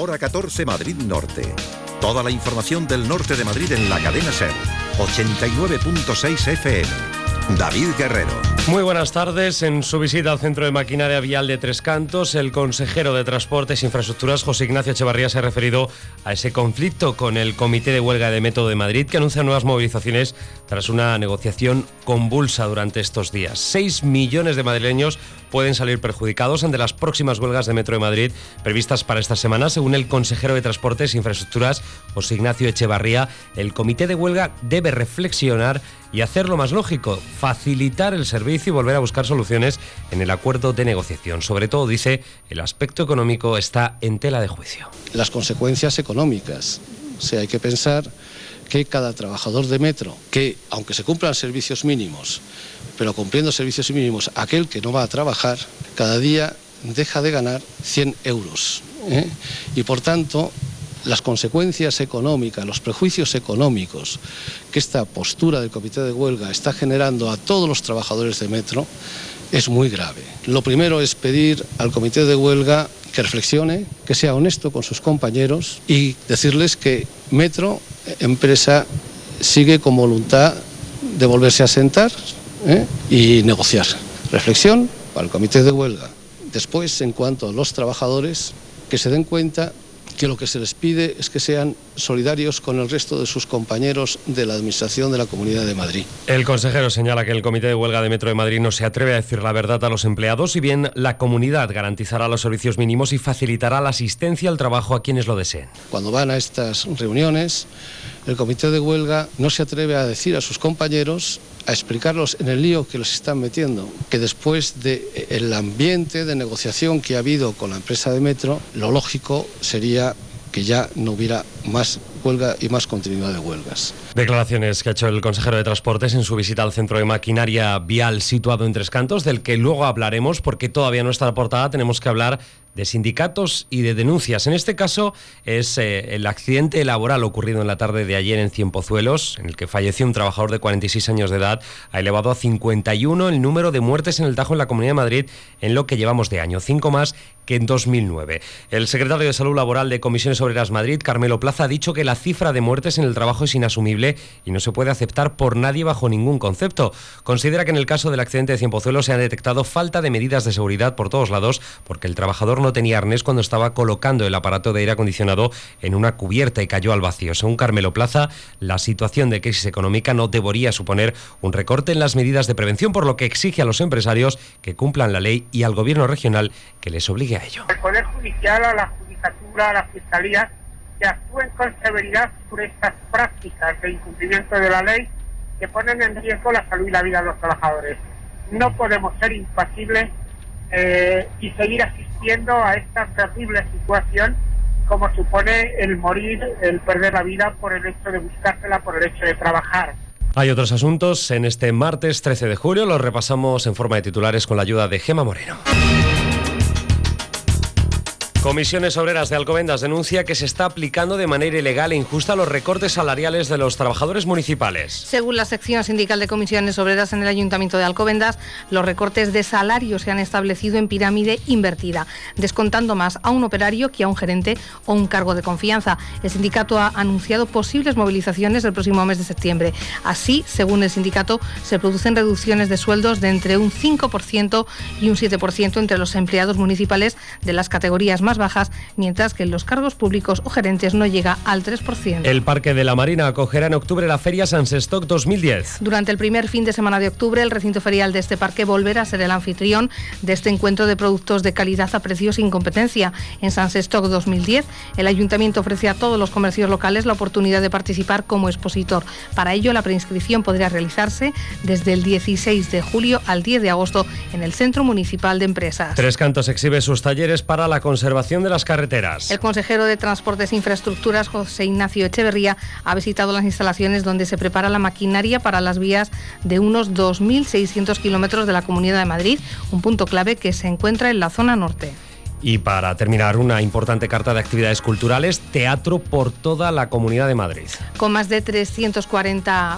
Hora 14 Madrid Norte. Toda la información del norte de Madrid en la cadena SER. 89.6 FM. David Guerrero. Muy buenas tardes. En su visita al Centro de Maquinaria Vial de Tres Cantos, el consejero de Transportes e Infraestructuras, José Ignacio Echevarría, se ha referido a ese conflicto con el Comité de Huelga de Metro de Madrid, que anuncia nuevas movilizaciones tras una negociación convulsa durante estos días. 6 millones de madrileños pueden salir perjudicados ante las próximas huelgas de Metro de Madrid previstas para esta semana. Según el consejero de Transportes e Infraestructuras, José Ignacio Echevarría, el Comité de Huelga debe reflexionar y hacer lo más lógico, facilitar el servicio y volver a buscar soluciones en el acuerdo de negociación. Sobre todo, dice, el aspecto económico está en tela de juicio. Las consecuencias económicas. O sea, hay que pensar que cada trabajador de Metro, que aunque se cumplan servicios mínimos, pero cumpliendo servicios mínimos, aquel que no va a trabajar, cada día deja de ganar 100 euros. Y por tanto, las consecuencias económicas, los prejuicios económicos que esta postura del Comité de Huelga está generando a todos los trabajadores de Metro es muy grave. Lo primero es pedir al Comité de Huelga que reflexione, que sea honesto con sus compañeros y decirles que Metro, empresa, sigue con voluntad de volverse a sentar y negociar. Reflexión para el Comité de Huelga. Después, en cuanto a los trabajadores, que se den cuenta que lo que se les pide es que sean solidarios con el resto de sus compañeros de la Administración de la Comunidad de Madrid. El consejero señala que el Comité de Huelga de Metro de Madrid no se atreve a decir la verdad a los empleados, si bien la comunidad garantizará los servicios mínimos y facilitará la asistencia al trabajo a quienes lo deseen. Cuando van a estas reuniones, el Comité de Huelga no se atreve a decir a sus compañeros, a explicarlos en el lío que los están metiendo, que después del ambiente de negociación que ha habido con la empresa de Metro, lo lógico sería que ya no hubiera más huelga y más continuidad de huelgas. Declaraciones que ha hecho el consejero de Transportes en su visita al Centro de Maquinaria Vial situado en Tres Cantos, del que luego hablaremos porque todavía no está la portada. Tenemos que hablar de sindicatos y de denuncias. En este caso es el accidente laboral ocurrido en la tarde de ayer en Cienpozuelos, en el que falleció un trabajador de 46 años de edad. Ha elevado a 51 el número de muertes en el Tajo en la Comunidad de Madrid en lo que llevamos de año, 5 más que en 2009. El secretario de Salud Laboral de Comisiones Obreras Madrid, Carmelo Plaza, ha dicho que la cifra de muertes en el trabajo es inasumible y no se puede aceptar por nadie bajo ningún concepto. Considera que en el caso del accidente de Cienpozuelos se ha detectado falta de medidas de seguridad por todos lados porque el trabajador no tenía arnés cuando estaba colocando el aparato de aire acondicionado en una cubierta y cayó al vacío. Según Carmelo Plaza, la situación de crisis económica no debería suponer un recorte en las medidas de prevención, por lo que exige a los empresarios que cumplan la ley y al gobierno regional que les obligue a ello. El Poder Judicial, a la Judicatura, a la Fiscalía, que actúen con severidad sobre estas prácticas de incumplimiento de la ley que ponen en riesgo la salud y la vida de los trabajadores. No podemos ser impasibles y seguir asistiendo a esta terrible situación como supone el morir, el perder la vida por el hecho de buscársela, por el hecho de trabajar. Hay otros asuntos en este martes 13 de julio, los repasamos en forma de titulares con la ayuda de Gemma Moreno. Comisiones Obreras de Alcobendas denuncia que se está aplicando de manera ilegal e injusta los recortes salariales de los trabajadores municipales. Según la sección sindical de Comisiones Obreras en el Ayuntamiento de Alcobendas, los recortes de salario se han establecido en pirámide invertida, descontando más a un operario que a un gerente o un cargo de confianza. El sindicato ha anunciado posibles movilizaciones el próximo mes de septiembre. Así, según el sindicato, se producen reducciones de sueldos de entre un 5% y un 7% entre los empleados municipales de las categorías más bajas, mientras que en los cargos públicos o gerentes no llega al 3%. El Parque de la Marina acogerá en octubre la Feria Sansestoc 2010. Durante el primer fin de semana de octubre, el recinto ferial de este parque volverá a ser el anfitrión de este encuentro de productos de calidad a precios sin competencia. En Sansestoc 2010, el Ayuntamiento ofrece a todos los comercios locales la oportunidad de participar como expositor. Para ello, la preinscripción podrá realizarse desde el 16 de julio al 10 de agosto en el Centro Municipal de Empresas. Tres Cantos exhibe sus talleres para la conservación de las carreteras. El consejero de Transportes e Infraestructuras, José Ignacio Echevarría, ha visitado las instalaciones donde se prepara la maquinaria para las vías de unos 2.600 kilómetros de la Comunidad de Madrid, un punto clave que se encuentra en la zona norte. Y para terminar, una importante carta de actividades culturales, teatro por toda la Comunidad de Madrid. Con más de 340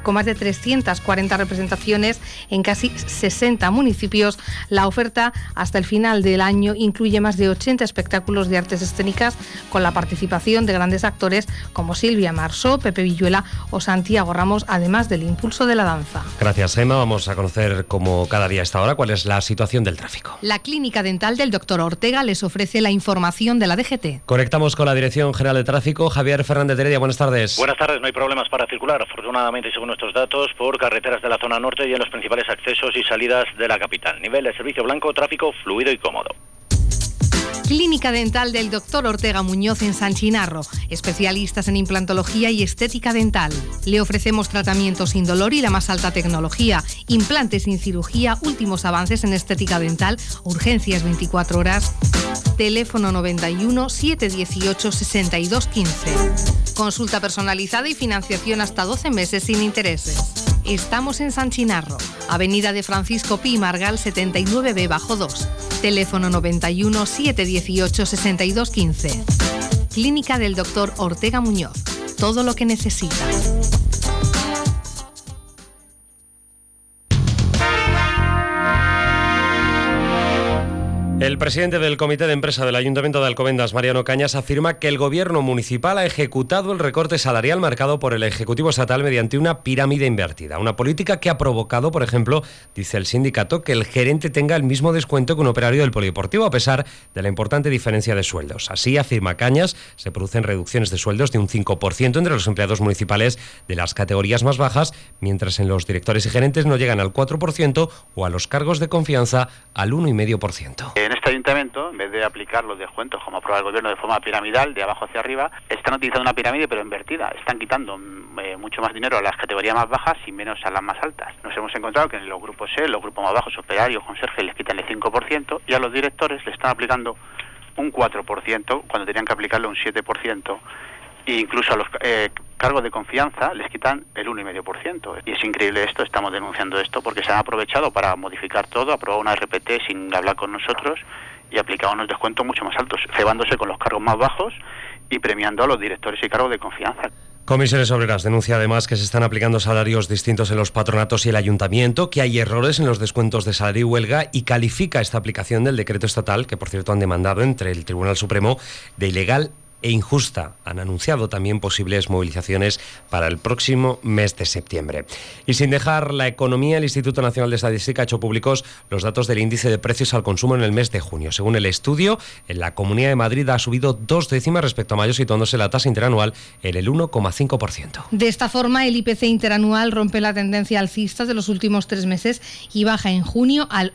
Con más de 340 representaciones en casi 60 municipios, la oferta hasta el final del año incluye más de 80 espectáculos de artes escénicas con la participación de grandes actores como Silvia Marsó, Pepe Villuela o Santiago Ramos, además del impulso de la danza. Gracias, Emma. Vamos a conocer, como cada día a esta hora, cuál es la situación del tráfico. La Clínica Dental del Dr. Ortega les ofrece la información de la DGT. Conectamos con la Dirección General de Tráfico. Javier Fernández de Heredia, buenas tardes. Buenas tardes, no hay problemas para circular, afortunadamente, según nuestros datos, por carreteras de la zona norte y en los principales accesos y salidas de la capital. Nivel de servicio blanco, tráfico fluido y cómodo. Clínica Dental del Dr. Ortega Muñoz en San Chinarro, especialistas en implantología y estética dental. Le ofrecemos tratamiento sin dolor y la más alta tecnología, implantes sin cirugía, últimos avances en estética dental, urgencias 24 horas. Teléfono 91 718 62 15. Consulta personalizada y financiación hasta 12 meses sin intereses. Estamos en San Chinarro, Avenida de Francisco Pi Margal 79B bajo 2. Teléfono 91 718 62 15. Clínica del Dr. Ortega Muñoz. Todo lo que necesita. El presidente del Comité de Empresa del Ayuntamiento de Alcobendas, Mariano Cañas, afirma que el gobierno municipal ha ejecutado el recorte salarial marcado por el Ejecutivo Estatal mediante una pirámide invertida. Una política que ha provocado, por ejemplo, dice el sindicato, que el gerente tenga el mismo descuento que un operario del polideportivo, a pesar de la importante diferencia de sueldos. Así, afirma Cañas, se producen reducciones de sueldos de un 5% entre los empleados municipales de las categorías más bajas, mientras en los directores y gerentes no llegan al 4% o a los cargos de confianza al 1,5%. En este ayuntamiento, en vez de aplicar los descuentos como aprueba el gobierno de forma piramidal, de abajo hacia arriba, están utilizando una pirámide pero invertida. Están quitando mucho más dinero a las categorías más bajas y menos a las más altas. Nos hemos encontrado que en los grupos E, los grupos más bajos, operarios, conserjes, les quitan el 5% y a los directores le están aplicando un 4% cuando tenían que aplicarle un 7%. E incluso a los cargos de confianza les quitan el 1,5%. Y es increíble esto, estamos denunciando esto porque se han aprovechado para modificar todo, aprobar una RPT sin hablar con nosotros y aplicar unos descuentos mucho más altos, cebándose con los cargos más bajos y premiando a los directores y cargos de confianza. Comisiones Obreras denuncia además que se están aplicando salarios distintos en los patronatos y el ayuntamiento, que hay errores en los descuentos de salario y huelga y califica esta aplicación del decreto estatal, que por cierto han demandado entre el Tribunal Supremo, de ilegal e injusta. Han anunciado también posibles movilizaciones para el próximo mes de septiembre. Y sin dejar la economía, el Instituto Nacional de Estadística ha hecho públicos los datos del índice de precios al consumo en el mes de junio. Según el estudio, en la Comunidad de Madrid ha subido 2 décimas respecto a mayo, situándose la tasa interanual en el 1,5%. De esta forma, el IPC interanual rompe la tendencia alcista de los últimos 3 meses y baja en junio al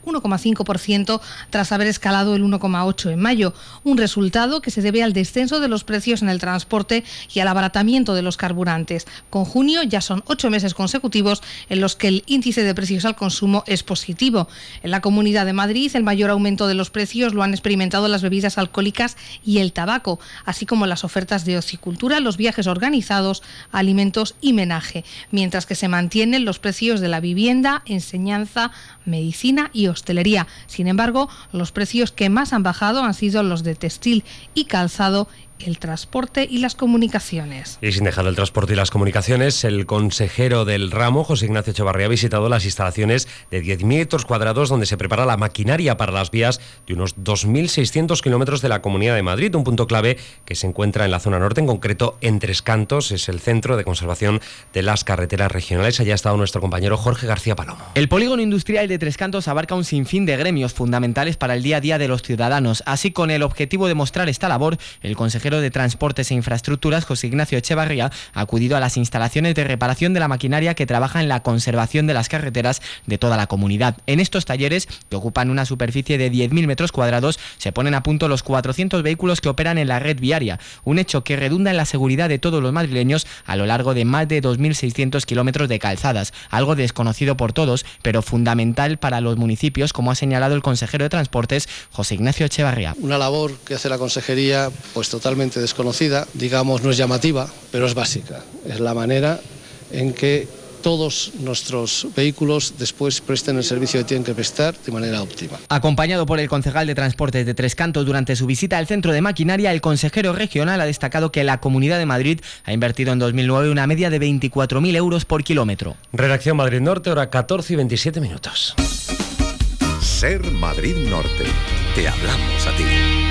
1,5% tras haber escalado el 1,8% en mayo. Un resultado que se debe al descenso de los precios en el transporte y al abaratamiento de los carburantes. Con junio ya son 8 meses consecutivos en los que el índice de precios al consumo es positivo. En la Comunidad de Madrid, el mayor aumento de los precios lo han experimentado las bebidas alcohólicas y el tabaco, así como las ofertas de ocicultura, los viajes organizados, alimentos y menaje, mientras que se mantienen los precios de la vivienda, enseñanza, medicina y hostelería. Sin embargo, los precios que más han bajado han sido los de textil y calzado, el transporte y las comunicaciones. Y sin dejar el transporte y las comunicaciones, el consejero del ramo, José Ignacio Echevarría, ha visitado las instalaciones de 10.000 metros cuadrados donde se prepara la maquinaria para las vías de unos 2.600 kilómetros de la Comunidad de Madrid, un punto clave que se encuentra en la zona norte, en concreto en Tres Cantos, es el centro de conservación de las carreteras regionales. Allá ha estado nuestro compañero Jorge García Palomo. El polígono industrial de Tres Cantos abarca un sinfín de gremios fundamentales para el día a día de los ciudadanos. Así, con el objetivo de mostrar esta labor, el consejero de Transportes e Infraestructuras, José Ignacio Echevarría, ha acudido a las instalaciones de reparación de la maquinaria que trabaja en la conservación de las carreteras de toda la comunidad. En estos talleres, que ocupan una superficie de 10.000 metros cuadrados, se ponen a punto los 400 vehículos que operan en la red viaria, un hecho que redunda en la seguridad de todos los madrileños a lo largo de más de 2.600 kilómetros de calzadas, algo desconocido por todos, pero fundamental para los municipios, como ha señalado el consejero de Transportes, José Ignacio Echevarría. Una labor que hace la consejería pues totalmente desconocida, digamos, no es llamativa, pero es básica. Es la manera en que todos nuestros vehículos después presten el servicio que tienen que prestar de manera óptima. Acompañado por el concejal de Transportes de Tres Cantos durante su visita al centro de maquinaria, el consejero regional ha destacado que la Comunidad de Madrid ha invertido en 2009 una media de 24.000 euros por kilómetro. Redacción Madrid Norte, hora 14 y 27 minutos. Ser Madrid Norte. Te hablamos a ti.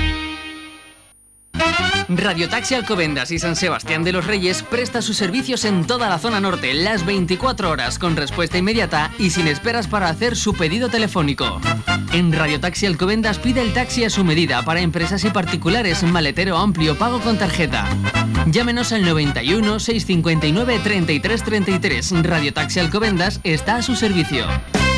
Radiotaxi Alcobendas y San Sebastián de los Reyes presta sus servicios en toda la zona norte, las 24 horas, con respuesta inmediata y sin esperas para hacer su pedido telefónico. En Radiotaxi Alcobendas pide el taxi a su medida para empresas y particulares, maletero amplio, pago con tarjeta. Llámenos al 91 659 33 33. Radiotaxi Alcobendas está a su servicio.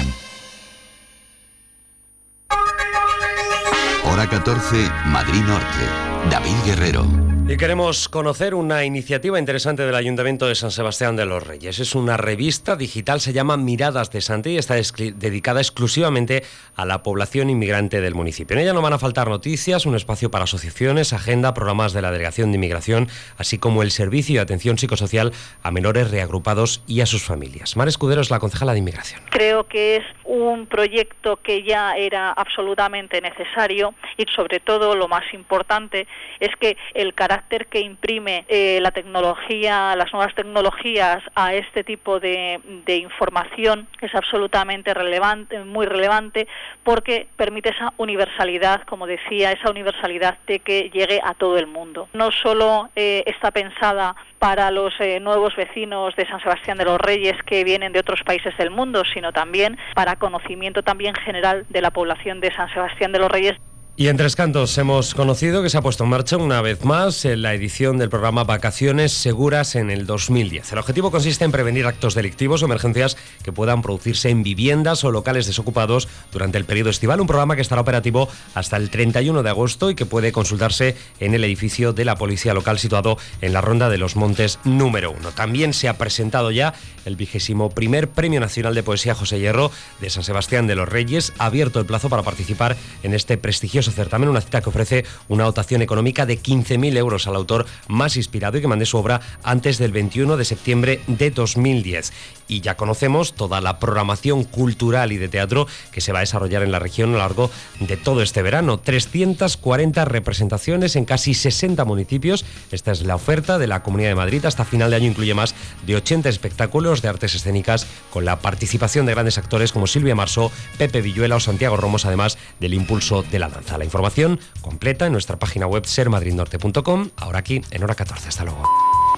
Hora 14, Madrid Norte. David Guerrero. Y queremos conocer una iniciativa interesante del Ayuntamiento de San Sebastián de los Reyes. Es una revista digital, se llama Miradas de Santi y está dedicada exclusivamente a la población inmigrante del municipio. En ella no van a faltar noticias, un espacio para asociaciones, agenda, programas de la Delegación de Inmigración, así como el servicio de atención psicosocial a menores reagrupados y a sus familias. Mar Escudero es la concejala de Inmigración. Creo que es un proyecto que ya era absolutamente necesario y sobre todo lo más importante es que el carácter que imprime la tecnología, las nuevas tecnologías a este tipo de información es absolutamente relevante, muy relevante, porque permite esa universalidad, como decía, esa universalidad de que llegue a todo el mundo. No solo está pensada para los nuevos vecinos de San Sebastián de los Reyes que vienen de otros países del mundo, sino también para conocimiento también general de la población de San Sebastián de los Reyes. Y en Tres Cantos hemos conocido que se ha puesto en marcha una vez más la edición del programa Vacaciones Seguras en el 2010. El objetivo consiste en prevenir actos delictivos o emergencias que puedan producirse en viviendas o locales desocupados durante el periodo estival. Un programa que estará operativo hasta el 31 de agosto y que puede consultarse en el edificio de la Policía Local situado en la Ronda de los Montes número 1. También se ha presentado ya el 21º Premio Nacional de Poesía José Hierro de San Sebastián de los Reyes. Ha abierto el plazo para participar en este prestigioso certamen, una cita que ofrece una dotación económica de 15.000 euros al autor más inspirado y que mande su obra antes del 21 de septiembre de 2010. Y ya conocemos toda la programación cultural y de teatro que se va a desarrollar en la región a lo largo de todo este verano. 340 representaciones en casi 60 municipios. Esta es la oferta de la Comunidad de Madrid. Hasta final de año incluye más de 80 espectáculos de artes escénicas con la participación de grandes actores como Silvia Marsó, Pepe Villuela o Santiago Romos, además del impulso de la danza. La información completa en nuestra página web sermadridnorte.com, ahora aquí en hora 14. Hasta luego.